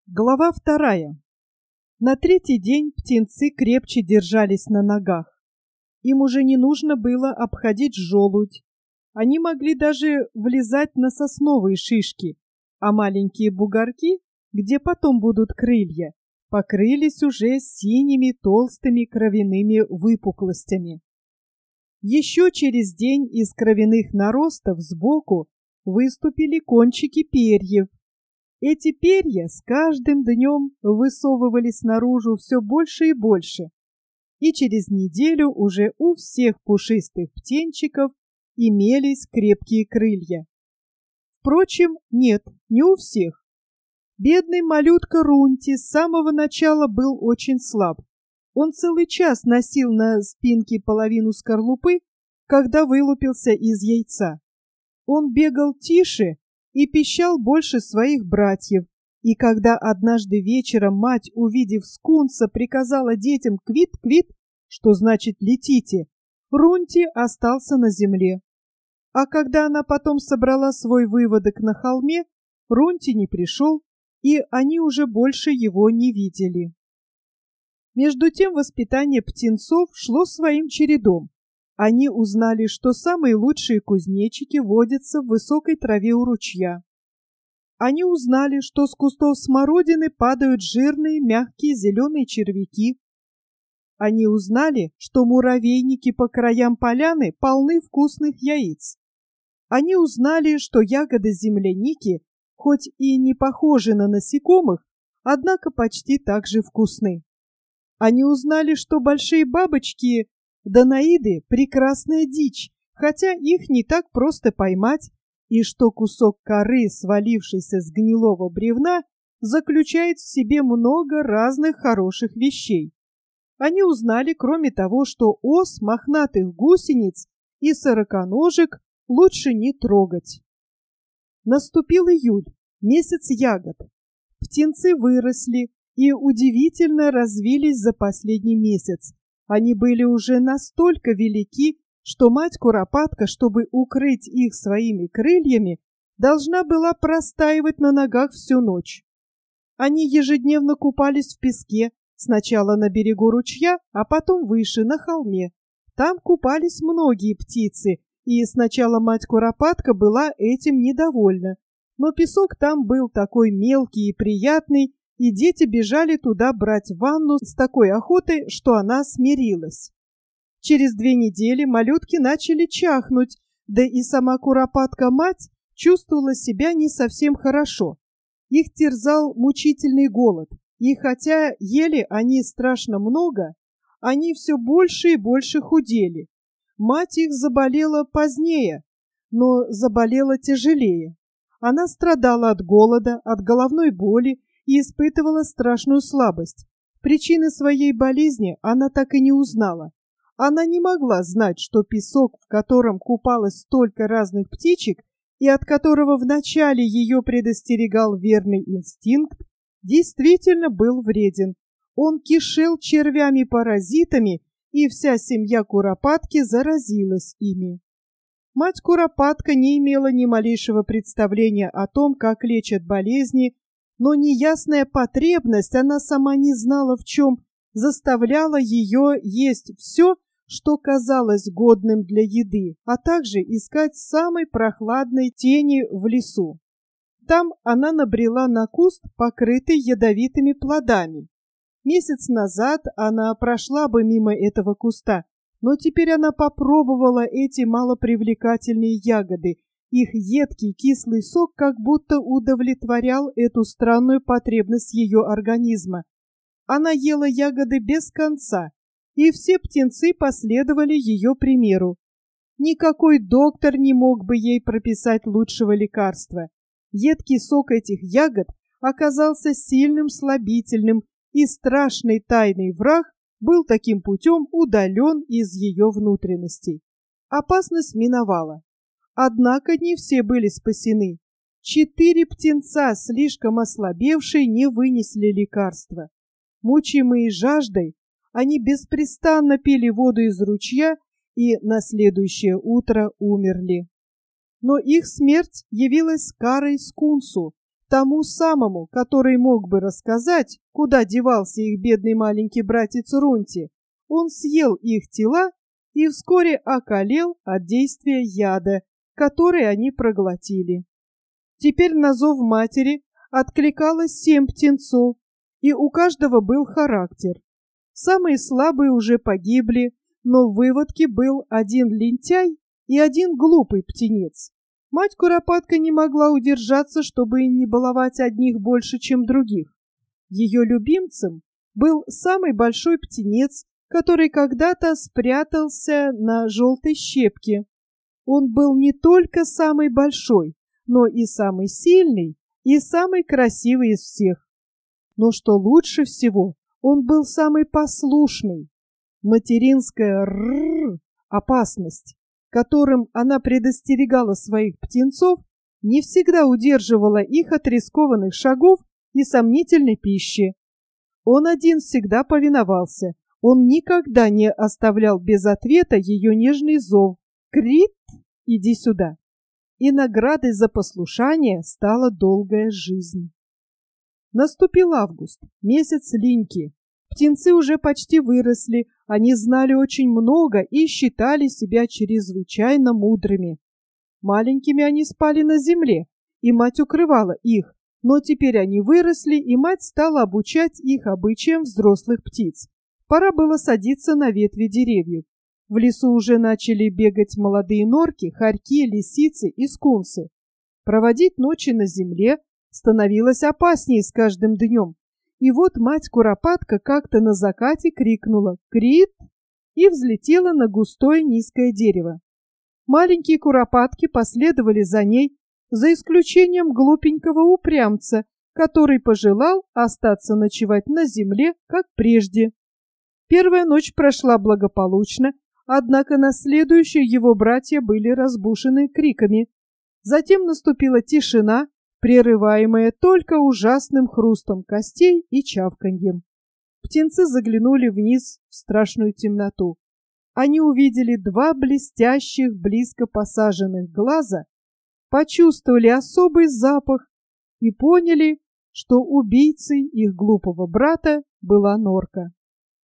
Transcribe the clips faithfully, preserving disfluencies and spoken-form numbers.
Глава вторая. На третий день птенцы крепче держались на ногах. Им уже не нужно было обходить желудь. Они могли даже влезать на сосновые шишки, а маленькие бугорки, где потом будут крылья, покрылись уже синими толстыми кровяными выпуклостями. Еще через день из кровяных наростов сбоку выступили кончики перьев. Эти перья с каждым днем высовывались наружу все больше и больше, и через неделю уже у всех пушистых птенчиков имелись крепкие крылья. Впрочем, нет, не у всех. Бедный малютка Рунти с самого начала был очень слаб. Он целый час носил на спинке половину скорлупы, когда вылупился из яйца. Он бегал тише и пищал больше своих братьев, и когда однажды вечером мать, увидев скунса, приказала детям «квит-квит», что значит «летите», Рунти остался на земле. А когда она потом собрала свой выводок на холме, Рунти не пришел, и они уже больше его не видели. Между тем воспитание птенцов шло своим чередом. Они узнали, что самые лучшие кузнечики водятся в высокой траве у ручья. Они узнали, что с кустов смородины падают жирные, мягкие зеленые червяки. Они узнали, что муравейники по краям поляны полны вкусных яиц. Они узнали, что ягоды земляники, хоть и не похожи на насекомых, однако почти так же вкусны. Они узнали, что большие бабочки Данаиды — прекрасная дичь, хотя их не так просто поймать, и что кусок коры, свалившийся с гнилого бревна, заключает в себе много разных хороших вещей. Они узнали, кроме того, что ос, мохнатых гусениц и сороконожек лучше не трогать. Наступил июль, месяц ягод. Птенцы выросли и удивительно развились за последний месяц. Они были уже настолько велики, что мать-куропатка, чтобы укрыть их своими крыльями, должна была простаивать на ногах всю ночь. Они ежедневно купались в песке, сначала на берегу ручья, а потом выше, на холме. Там купались многие птицы, и сначала мать-куропатка была этим недовольна. Но песок там был такой мелкий и приятный, и дети бежали туда брать ванну с такой охотой, что она смирилась. Через две недели малютки начали чахнуть, да и сама куропатка-мать чувствовала себя не совсем хорошо. Их терзал мучительный голод, и хотя ели они страшно много, они все больше и больше худели. Мать их заболела позднее, но заболела тяжелее. Она страдала от голода, от головной боли, и испытывала страшную слабость. Причины своей болезни она так и не узнала. Она не могла знать, что песок, в котором купалось столько разных птичек, и от которого вначале ее предостерегал верный инстинкт, действительно был вреден. Он кишел червями-паразитами, и вся семья куропатки заразилась ими. Мать-куропатка не имела ни малейшего представления о том, как лечат болезни, но неясная потребность, она сама не знала в чем, заставляла ее есть все, что казалось годным для еды, а также искать самой прохладной тени в лесу. Там она набрела на куст, покрытый ядовитыми плодами. Месяц назад она прошла бы мимо этого куста, но теперь она попробовала эти малопривлекательные ягоды. Их едкий кислый сок как будто удовлетворял эту странную потребность ее организма. Она ела ягоды без конца, и все птенцы последовали ее примеру. Никакой доктор не мог бы ей прописать лучшего лекарства. Едкий сок этих ягод оказался сильным слабительным, и страшный тайный враг был таким путем удален из ее внутренностей. Опасность миновала. Однако не все были спасены. Четыре птенца, слишком ослабевшие, не вынесли лекарства. Мучимые жаждой, они беспрестанно пили воду из ручья и на следующее утро умерли. Но их смерть явилась карой скунсу, тому самому, который мог бы рассказать, куда девался их бедный маленький братец Рунти. Он съел их тела и вскоре околел от действия яда, который они проглотили. Теперь на зов матери откликалось семь птенцов, и у каждого был характер. Самые слабые уже погибли, но в выводке был один лентяй и один глупый птенец. Мать-куропатка не могла удержаться, чтобы не баловать одних больше, чем других. Ее любимцем был самый большой птенец, который когда-то спрятался на желтой щепке. Он был не только самый большой, но и самый сильный, и самый красивый из всех. Но что лучше всего, он был самый послушный. Материнская «рррр» опасность, которым она предостерегала своих птенцов, не всегда удерживала их от рискованных шагов и сомнительной пищи. Он один всегда повиновался, он никогда не оставлял без ответа ее нежный зов «Крит, иди сюда!» И наградой за послушание стала долгая жизнь. Наступил август, месяц линьки. Птенцы уже почти выросли, они знали очень много и считали себя чрезвычайно мудрыми. Маленькими они спали на земле, и мать укрывала их, но теперь они выросли, и мать стала обучать их обычаям взрослых птиц. Пора было садиться на ветви деревьев. В лесу уже начали бегать молодые норки, хорьки, лисицы и скунсы. Проводить ночи на земле становилось опаснее с каждым днем. И вот мать-куропатка как-то на закате крикнула «Крит!» и взлетела на густое низкое дерево. Маленькие куропатки последовали за ней, за исключением глупенького упрямца, который пожелал остаться ночевать на земле, как прежде. Первая ночь прошла благополучно, однако на следующую его братья были разбушены криками. Затем наступила тишина, прерываемая только ужасным хрустом костей и чавканьем. Птенцы заглянули вниз в страшную темноту. Они увидели два блестящих, близко посаженных глаза, почувствовали особый запах и поняли, что убийцей их глупого брата была норка.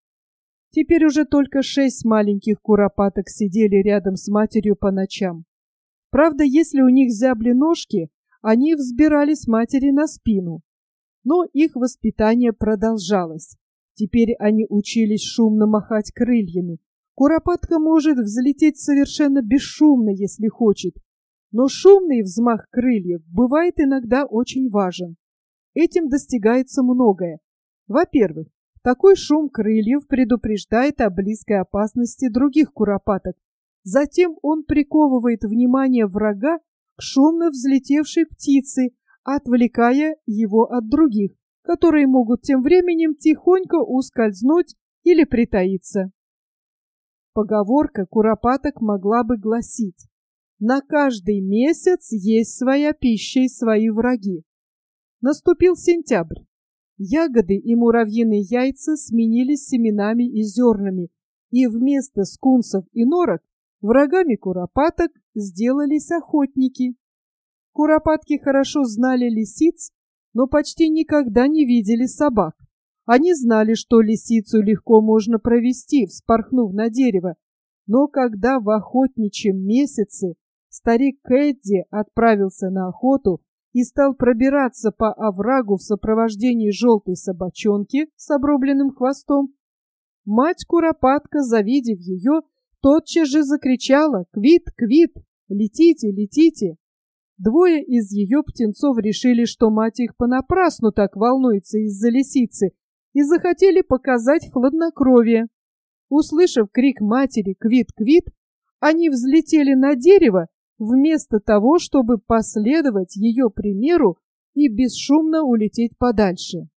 Теперь уже только шесть маленьких куропаток сидели рядом с матерью по ночам. Правда, если у них зябли ножки, они взбирались матери на спину. Но их воспитание продолжалось. Теперь они учились шумно махать крыльями. Куропатка может взлететь совершенно бесшумно, если хочет. Но шумный взмах крыльев бывает иногда очень важен. Этим достигается многое. Во-первых, такой шум крыльев предупреждает о близкой опасности других куропаток. Затем он приковывает внимание врага к шумно взлетевшей птице, отвлекая его от других, которые могут тем временем тихонько ускользнуть или притаиться. Поговорка куропаток могла бы гласить: на каждый месяц есть своя пища и свои враги. Наступил сентябрь. Ягоды и муравьиные яйца сменились семенами и зернами, и вместо скунсов и норок врагами куропаток сделались охотники. Куропатки хорошо знали лисиц, но почти никогда не видели собак. Они знали, что лисицу легко можно провести, вспорхнув на дерево, но когда в охотничьем месяце старик Кэдди отправился на охоту и стал пробираться по оврагу в сопровождении желтой собачонки с обрубленным хвостом, мать-куропатка, завидев ее, тотчас же закричала: «Квит, квит! Летите, летите!» Двое из ее птенцов решили, что мать их понапрасну так волнуется из-за лисицы, и захотели показать хладнокровие. Услышав крик матери «Квит, квит!», они взлетели на дерево, вместо того, чтобы последовать ее примеру и бесшумно улететь подальше.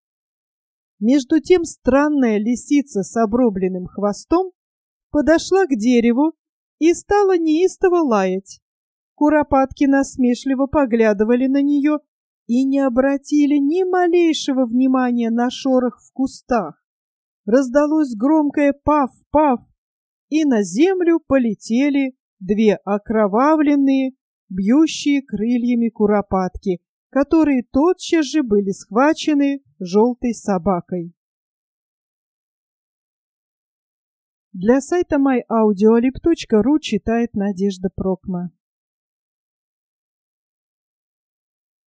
Между тем странная лисица с обрубленным хвостом подошла к дереву и стала неистово лаять. Куропатки насмешливо поглядывали на нее и не обратили ни малейшего внимания на шорох в кустах. Раздалось громкое «паф-паф», и на землю полетели две окровавленные, бьющие крыльями куропатки, которые тотчас же были схвачены желтой собакой. Для сайта май аудиолиб точка ру читает Надежда Прокма.